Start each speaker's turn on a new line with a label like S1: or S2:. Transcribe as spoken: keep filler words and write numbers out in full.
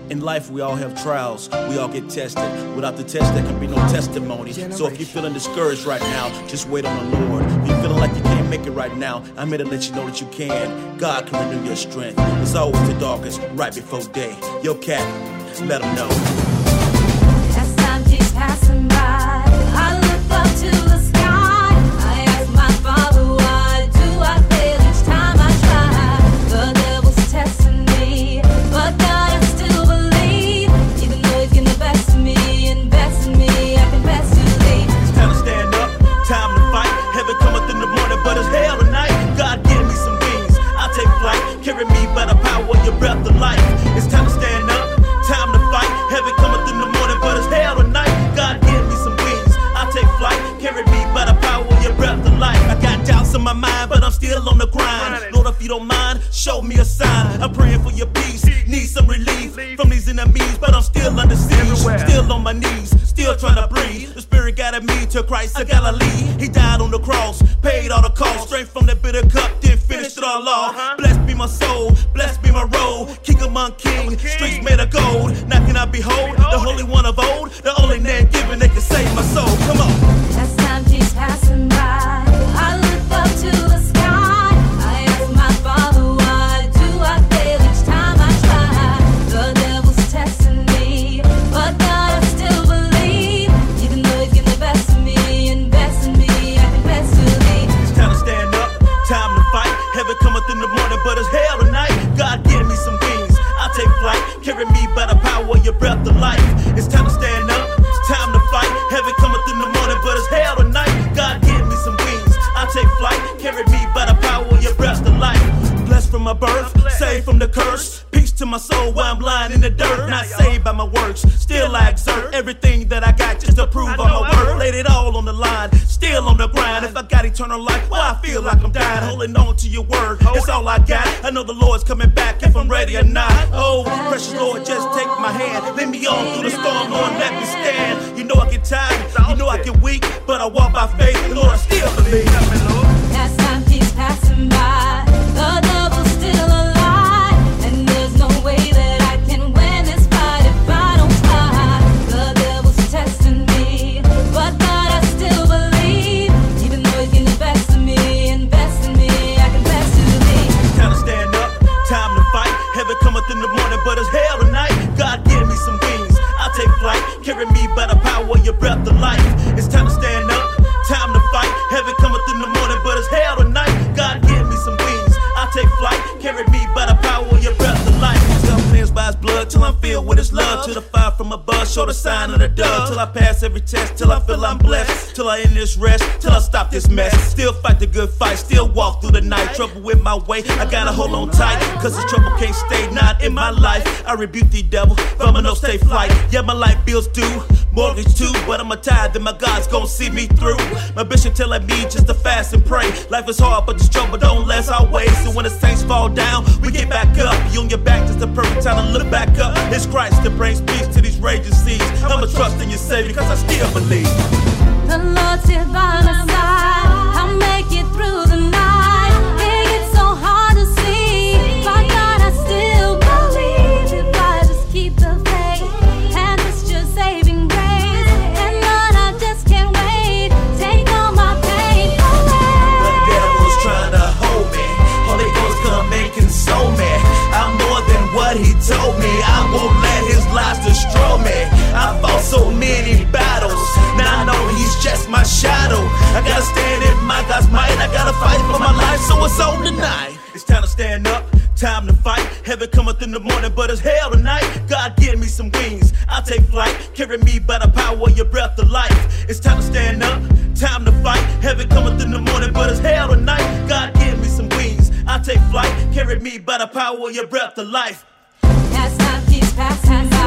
S1: In life, we all have trials. We all get tested. Without the test, there can be no testimony. So if you're feeling discouraged right now, just wait on the Lord. If you're feeling like you can't make it right now, I'm here to let you know that you can. God can renew your strength. It's always the darkest, right before day. Yo, cat, let them know.
S2: As time keeps passing by, I look up to the sky. I ask my Father, why do I fail each time I try? The devil's testing me, but God, I still believe. Even though he's getting the best of me and best of me, I confess to thee.
S1: It's time to stand up, time to fight. Heaven cometh in the morning, but it's hell tonight. God, give me some wings. I'll take flight. Carry me by the power of your breath of life. It's time to stand up, time to fight. Heaven cometh in the morning, but it's hell tonight. God, give me some wings. I'll take flight. Carry me by the power of your breath of life. I got doubts in my mind, but I'm still on the grind. Lord, if you don't mind, show me a sign. I'm praying for your peace, need some relief from these enemies, but I'm still under siege. Still on my knees, still trying to breathe. The Spirit guided me to Christ of Galilee. He died on the cross, paid all the cost. Straight from that bitter cup, then finished it all off. Blessed be my soul, blessed be my road. King among kings, streets made of gold. Now can I behold the Holy One of old? The only name given that can save my soul. Come on.
S2: As time keeps passing by, I look up to the sky. I ask my Father, why do I fail each time I try? The devil's testing me, but God, I still believe. Even though he's getting the best of me and best of me, I confess to thee.
S1: It's time to stand up, time to fight. Heaven cometh in the morning, but it's hell tonight. God, give me some wings. I'll take flight. Carry me by the power of your breath of life. It's time to stand up, time to fight. Heaven cometh in the morning, but it's hell tonight. God, give me some wings. I'll take flight. Carry me by the power of your breath of life. Blessed from my birth, saved from the curse. Peace to my soul while I'm lying in the dirt. Not saved by my works, still I exert everything that I got just to prove all my worth. Laid it all on the line, still on the grind. If I got eternal life, why I feel like I'm dying. Holding on to your word, it's all I got. I know the Lord's coming back if I'm ready or not. Oh, precious Lord, just take my hand. Lead me on through the storm, Lord, let me stand. You know I get tired, you know I get weak, but I walk by faith, Lord, I still believe.
S2: As time keeps passing by, the devil's still alive, and there's no way that I can win this fight if I don't try. The devil's testing me, but God, I still believe. Even though he's getting the best of me and best of me, I confess to thee.
S1: Time to stand up, time to fight. Heaven cometh in the morning, but it's hell tonight. God, give me some wings. I'll take flight. Carry me by the power of your breath of life. It's time to stand up, time to fight. Heaven cometh in the morning, but it's hell tonight. God, give me some wings. I'll take flight. Carry me by the power of your breath of life. Till I'm cleansed by his blood, till I'm filled with his love. Till the fire from above show the sign of the dove. Till I pass every test, till I feel I'm blessed. Till I end this rest, till I stop this mess. Still fight the good fight, still walk through the night. Trouble with my way, I gotta hold on tight. Cause this trouble can't stay, not in my life. I rebuke the devil, from a no stay flight. Yeah, my life bills due, mortgage too. But I'm a tithe and my God's gonna see me through. My bishop telling me just to fast and pray. Life is hard, but this trouble don't last always. So when the saints fall down, we get back up. You on your back, just the perfect time to look back up. It's Christ that brings peace to these raging seas. I'ma trust in your Savior, cause I still believe.
S2: The Lord's here by my side, I'll make it through the night. It gets so hard to see, my God, I still believe. If I just keep the faith and it's your saving grace, and Lord, I just can't wait. Take all my pain away.
S1: The devil's trying to hold me, Holy Ghost come and console me. I'm more than what he told me. I won't let his lies destroy me. I fought so many battles, now I know he's just my shadow. I gotta stand in my God's might. I gotta fight for my life, so it's on tonight. It's time to stand up, time to fight. Heaven cometh in the morning, but it's hell tonight. God, give me some wings. I'll take flight. Carry me by the power of your breath of life. It's time to stand up, time to fight. Heaven cometh in the morning, but it's hell tonight. God, give me some wings. I'll take flight. Carry me by the power of your breath of life.
S2: As time keeps passing